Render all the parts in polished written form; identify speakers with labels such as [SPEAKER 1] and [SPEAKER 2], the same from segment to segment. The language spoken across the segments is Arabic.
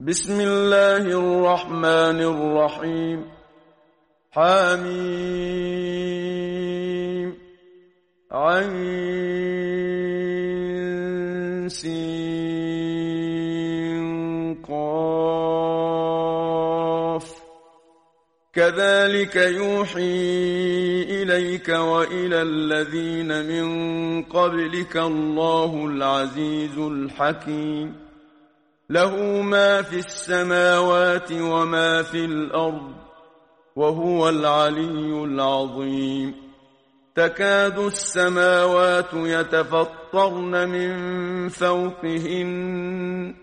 [SPEAKER 1] بسم الله الرحمن الرحيم. حميم عين سين قاف كذلك يوحي إليك وإلى الذين من قبلك الله العزيز الحكيم. له ما في السماوات وما في الأرض وهو العلي العظيم. تكاد السماوات يتفطرن من فوقهن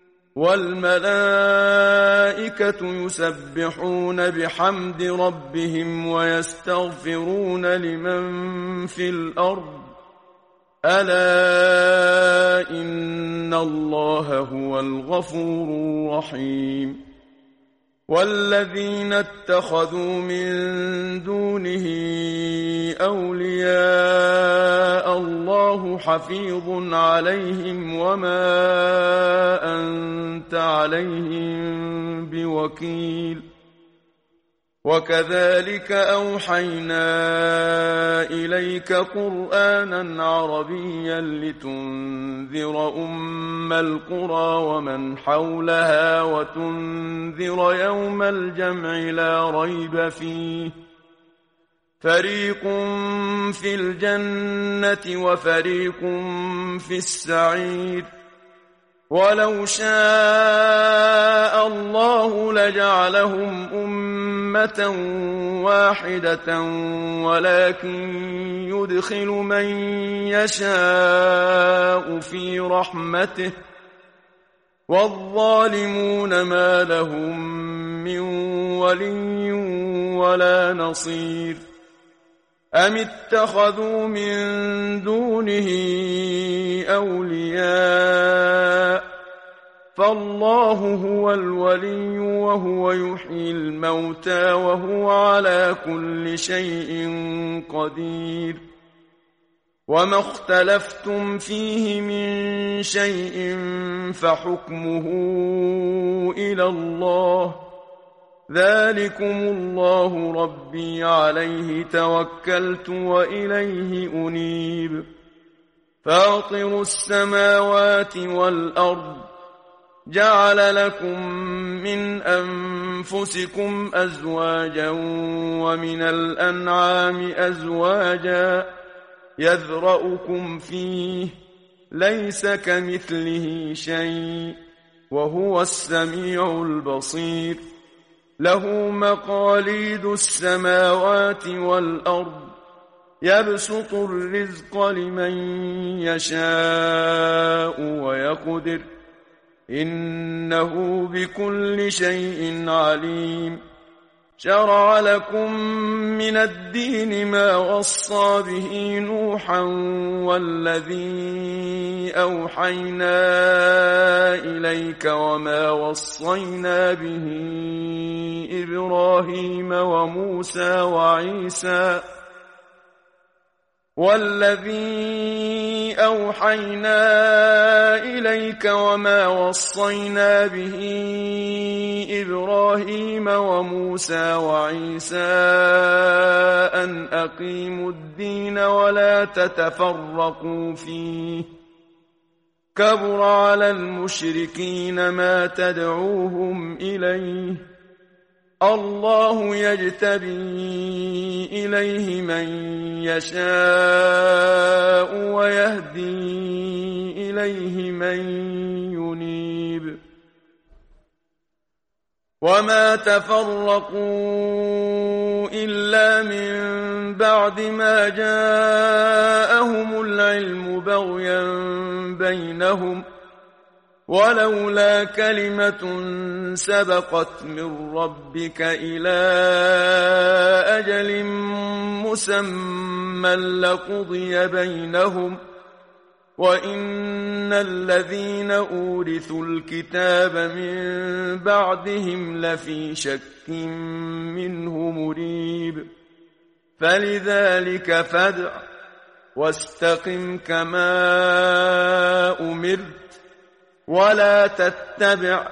[SPEAKER 1] والملائكة يسبحون بحمد ربهم ويستغفرون لمن في الأرض ألا إن الله هو الغفور الرحيم. والذين اتخذوا من دونه أولياء الله حفيظ عليهم وما أنت عليهم بوكيل. وكذلك أوحينا إليك قرآنا عربيا لتنذر أم القرى ومن حولها وتنذر يوم الجمع لا ريب فيه. فريق في الجنة وفريق في السعير. ولو شاء الله لجعلهم أمة واحدة ولكن يدخل من يشاء في رحمته والظالمون ما لهم من ولي ولا نصير. أم اتخذوا من دونه أولياء فالله هو الولي وهو يحيي الموتى وهو على كل شيء قدير. وما اختلفتم فيه من شيء فحكمه إلى الله ذلكم الله ربي عليه توكلت وإليه أنيب. فاطر السماوات والأرض جعل لكم من أنفسكم أزواجا ومن الأنعام أزواجا يذرأكم فيه ليس كمثله شيء وهو السميع البصير. له مقاليد السماوات والأرض يبسط الرزق لمن يشاء ويقدر إنه بكل شيء عليم. شرع لكم من الدين ما وصى به نوحا والذي أوحينا إليك وما وصينا به إبراهيم وموسى وعيسى والذي أوحينا إليك وما وصينا به إبراهيم وموسى وعيسى أن أقيموا الدين ولا تتفرقوا فيه. كبر على المشركين ما تدعوهم إليه. الله يجتبي إليه من يشاء ويهدي إليه من ينيب. وما تفرقوا إلا من بعد ما جاءهم العلم بغيا بينهم ولولا كلمة سبقت من ربك إلى أجل مسمى لقضي بينهم وإن الذين أورثوا الكتاب من بعدهم لفي شك منه مريب. فلذلك فادع واستقم كما أمرت ولا تتبع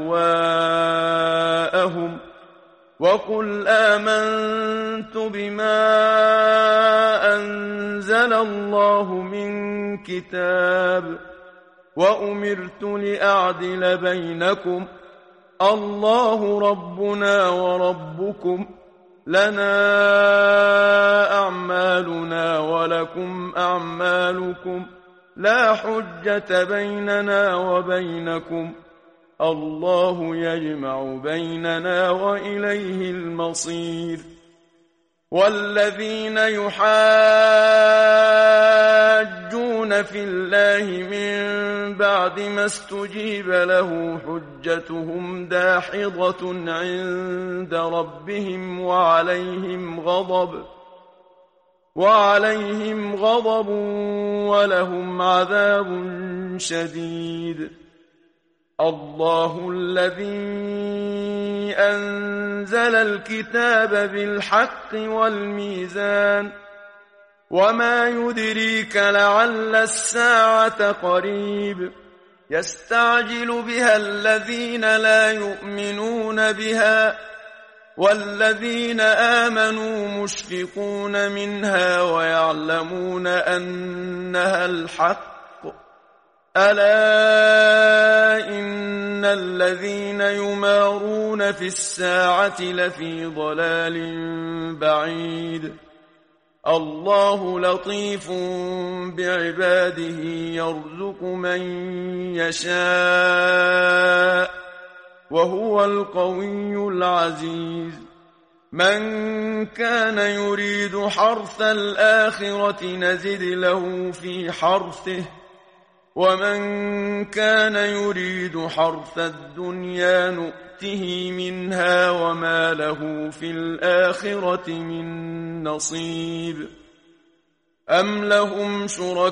[SPEAKER 1] أهواءهم وقل آمنت بما أنزل الله من كتاب وأمرت لأعدل بينكم الله ربنا وربكم لنا أعمالنا ولكم أعمالكم لا حجة بيننا وبينكم الله يجمع بيننا وإليه المصير والذين يحاجون في الله من بعد ما استجيب له حجتهم داحضة عند ربهم وعليهم غضب ولهم عذاب شديد الله الذي أنزل الكتاب بالحق والميزان وما يدريك لعل الساعة قريب يستعجل بها الذين لا يؤمنون بها والذين آمنوا مشفقون منها ويعلمون أنها الحق ألا إن الذين يمارون في الساعة لفي ضلال بعيد الله لطيف بعباده يرزق من يشاء وهو القوي العزيز من كان يريد حرث الآخرة نزد له في حرثه ومن كان يريد حرث الدنيا نؤته منها وما له في الآخرة من نصيب أم لهم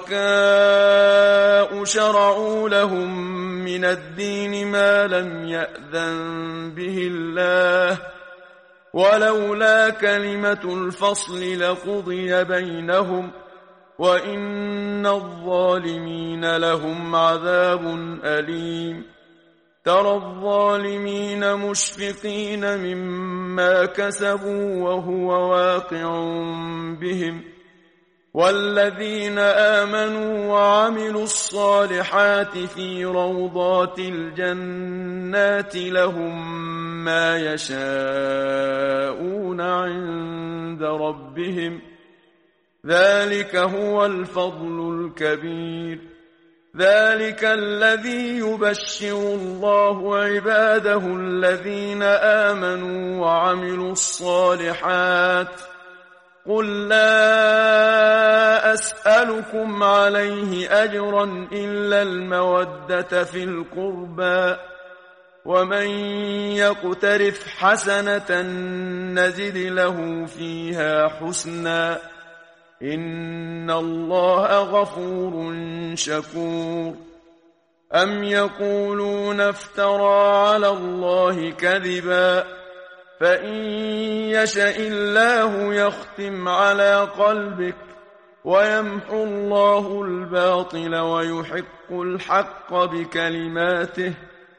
[SPEAKER 1] شركاء شرعوا لهم من الدين ما لم يأذن به الله ولولا كلمة الفصل لقضي بينهم وإن الظالمين لهم عذاب أليم ترى الظالمين مشفقين مما كسبوا وهو واقع بهم والذين آمنوا وعملوا الصالحات في روضات الجنات لهم ما يشاءون عند ربهم ذلك هو الفضل الكبير ذلك الذي يبشر الله عباده الذين آمنوا وعملوا الصالحات قل لا أسألكم عليه أجرا إلا المودة في القربى ومن يقترف حسنة نزد له فيها حسنا إن الله غفور شكور أم يقولون افترى على الله كذبا فإن يشأ الله يختم على قلبك ويمحو الله الباطل ويحق الحق بكلماته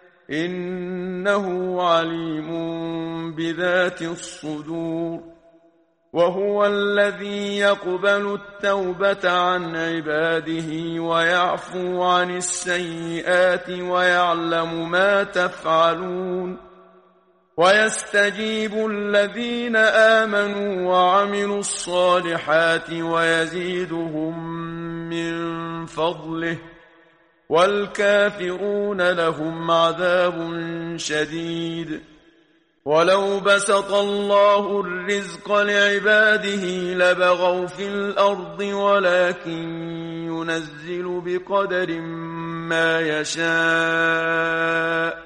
[SPEAKER 1] إنه عليم بذات الصدور وهو الذي يقبل التوبة عن عباده ويعفو عن السيئات ويعلم ما تفعلون ويستجيب الذين آمنوا وعملوا الصالحات ويزيدهم من فضله والكافرون لهم عذاب شديد ولو بسط الله الرزق لعباده لبغوا في الأرض ولكن ينزل بقدر ما يشاء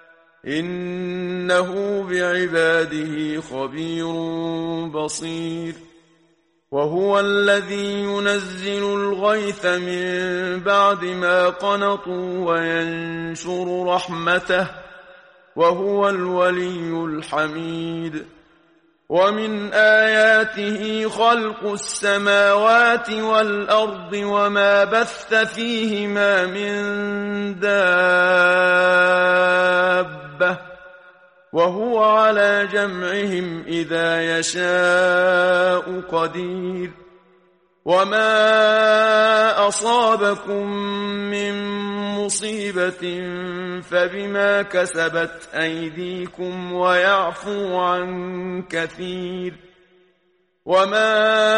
[SPEAKER 1] إنه بعباده خبير بصير وهو الذي ينزل الغيث من بعد ما قنطوا وينشر رحمته وهو الولي الحميد ومن آياته خلق السماوات والأرض وما بث فيهما من دابة وهو على جمعهم إذا يشاء قدير وما أصابكم من مصيبة فبما كسبت أيديكم ويعفو عن كثير وما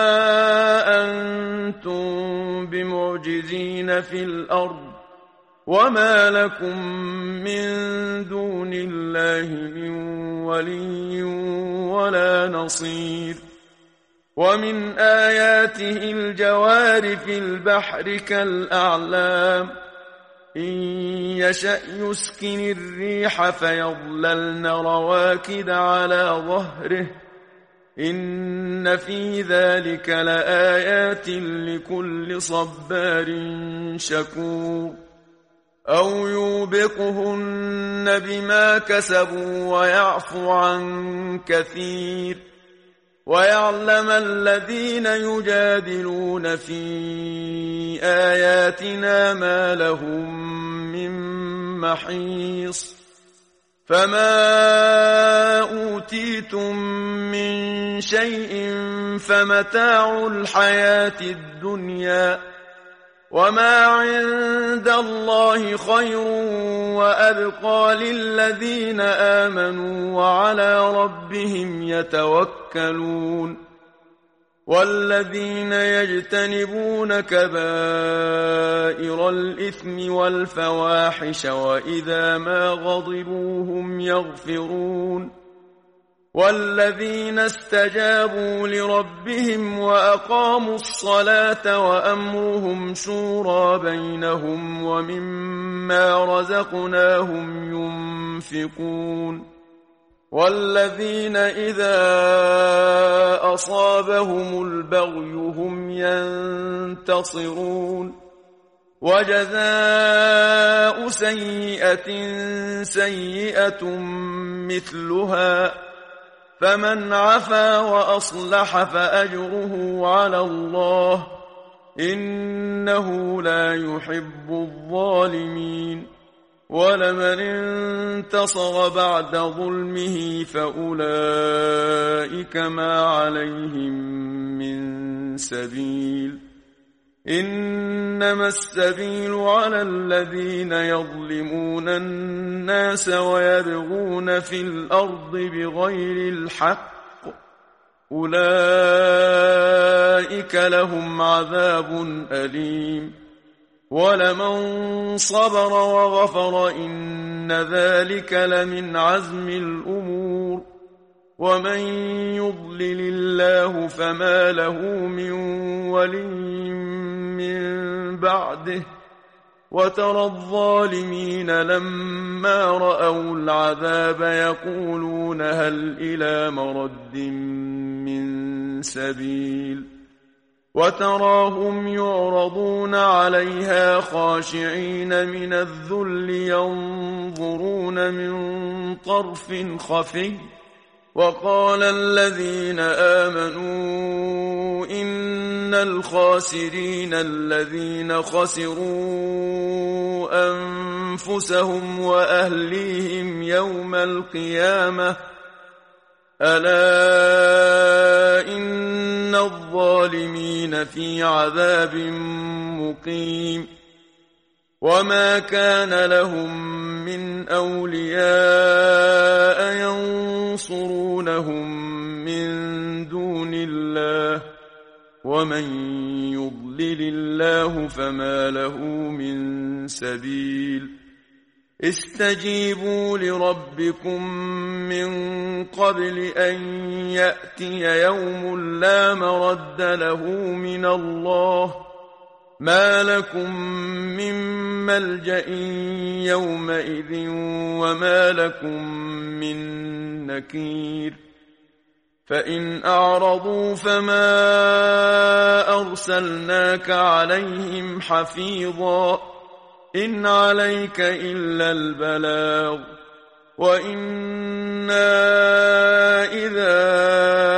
[SPEAKER 1] أنتم بمعجزين في الأرض وما لكم من دون الله من ولي ولا نصير ومن آياته الجوار في البحر كالأعلام إن يشأ يسكن الريح فيظللن رواكد على ظهره إن في ذلك لآيات لكل صبار شكور أو يوبقهن بما كسبوا ويعفو عن كثير ويعلم الذين يجادلون في آياتنا ما لهم من محيص فما أوتيتم من شيء فمتاع الحياة الدنيا وما عند الله خير وأبقى للذين آمنوا وعلى ربهم يتوكلون والذين يجتنبون كبائر الإثم والفواحش وإذا ما غضبوا هم يغفرون والذين استجابوا لربهم وأقاموا الصلاة وأمرهم شورى بينهم ومما رزقناهم ينفقون والذين إذا أصابهم البغي هم ينتصرون وجزاء سيئة سيئة مثلها فمن عفا وأصلح فأجره على الله إنه لا يحب الظالمين ولمن انتصر بعد ظلمه فأولئك ما عليهم من سبيل إنما السبيل على الذين يظلمون الناس ويبغون في الأرض بغير الحق أولئك لهم عذاب أليم ولمن صبر وغفر إن ذلك لمن عزم الأمور ومن يضلل الله فما له من ولي من بعده وترى الظالمين لما رأوا العذاب يقولون هل إلى مرد من سبيل وتراهم يعرضون عليها خاشعين من الذل ينظرون من طرف خفي وقال الذين آمنوا إن الخاسرين الذين خسروا أنفسهم وأهليهم يوم القيامة ألا إن الظالمين في عذاب مقيم وما كان لهم من أولياء ينصرونهم من دون الله ومن يضلل الله فما له من سبيل استجيبوا لربكم من قبل أن يأتي يوم لا مرد له من الله ما لكم من ملجأ يومئذ وما لكم من نكير فإن أعرضوا فما أرسلناك عليهم حفيظا إن عليك إلا البلاغ وإنا إذا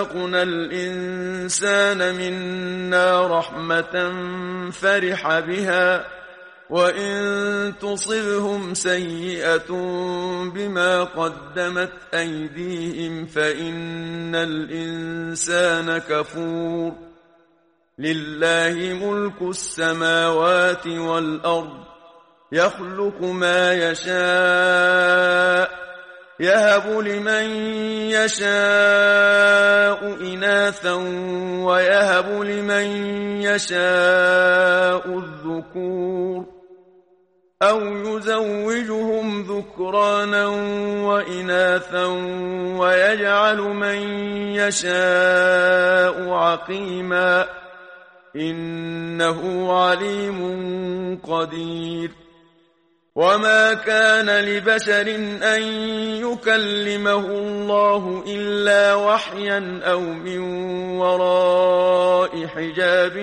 [SPEAKER 1] أذقنا الإنسان منا رحمة فرح بها وإن تصبهم سيئة بما قدمت أيديهم فإن الإنسان كفور لله ملك السماوات والأرض يخلق ما يشاء يهب لمن يشاء إناثا ويهب لمن يشاء الذكور أو يزوجهم ذكرانا وإناثا ويجعل من يشاء عقيما إنه عليم قدير وما كان لبشر أن يكلمه الله إلا وحيا أو من وراء حجاب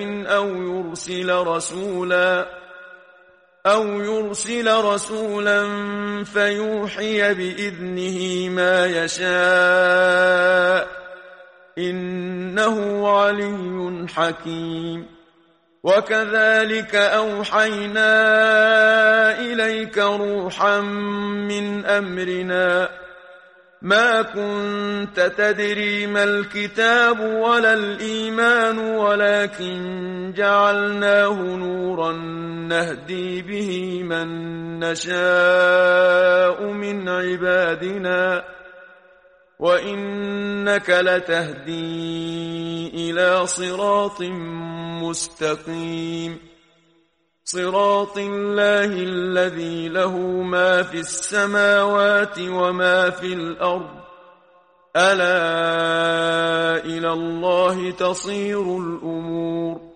[SPEAKER 1] أو يرسل رسولا فيوحي بإذنه ما يشاء إنه علي حكيم وكذلك أوحينا إليك روحا من أمرنا ما كنت تدري ما الكتاب ولا الإيمان ولكن جعلناه نورا نهدي به من نشاء من عبادنا وإنك لتهدي إلى صراط مستقيم صراط الله الذي له ما في السماوات وما في الأرض ألا إلى الله تصير الأمور